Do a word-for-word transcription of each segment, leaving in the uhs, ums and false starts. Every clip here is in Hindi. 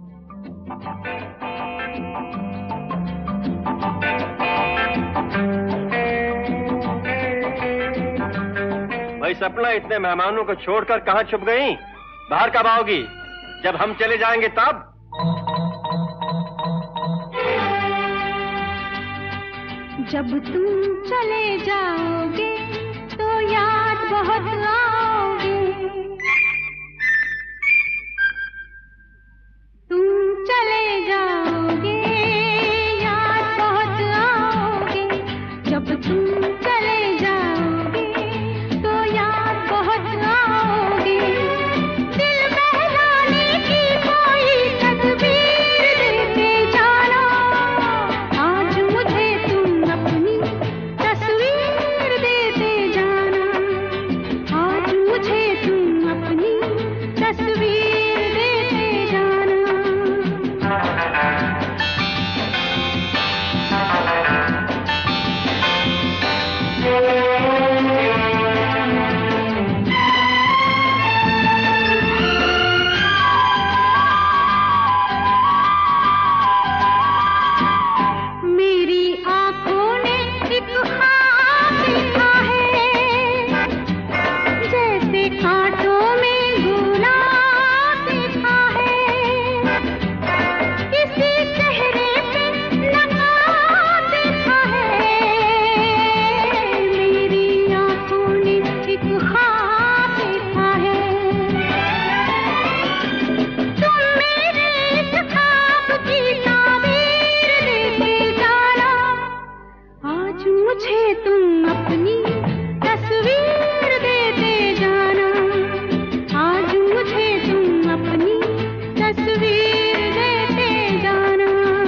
भाई सपना, इतने मेहमानों को छोड़कर कहाँ छुप गई? बाहर कब आओगी? जब हम चले जाएंगे तब? जब तुम चले जाओगे तो याद बहुत आओगे। तुम चले जाओगे याद बहुत आओगे। जब तुम चले जाओगे तो याद बहुत आओगे। दिल बहलाने की कोई तदबीर देते जाना। आज मुझे तुम अपनी तस्वीर देते जाना। आज मुझे तुम अपनी तस्वीर देते जाना। मेरी आंखों ने एक ख्वाब देखा है। जैसे कांटों में गुलाब देखा है। किसी चेहरे पे नकाब देखा है। मेरी आंखों ने एक ख्वाब देखा है। तुम मेरे इस ख्वाब की ताबीर देते जाना। आज मुझे तुम अपनी तस्वीर देते जाना। आज मुझे तुम अपनी तस्वीर देते जाना।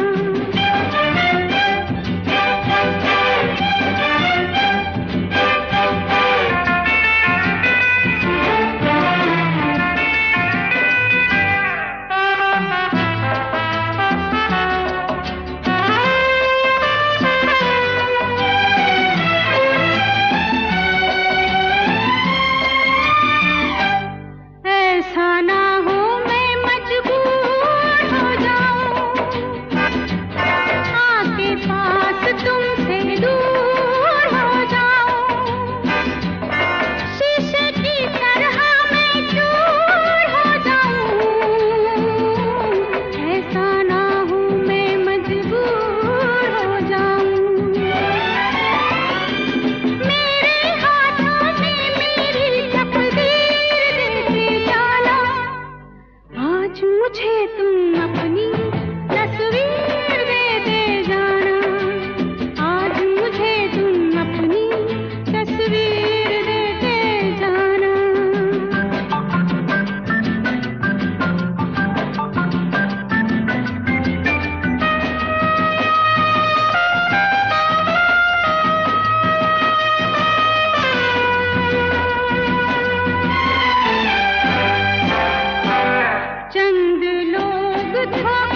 ऐसा ना हो मैं मजबूर हो जाऊं। आके पास तुमसे दूर हो जाऊं। शीशे की तरह मैं चूर हो जाऊं। ऐसा ना हो मैं मजबूर हो जाऊं। मेरे हाथों में मेरी तकदीर देते जाना। आज मुझे तुम अपनी तस्वीर देते जाना। आज मुझे तुम अपनी तस्वीर देते जाना। चंद लोग था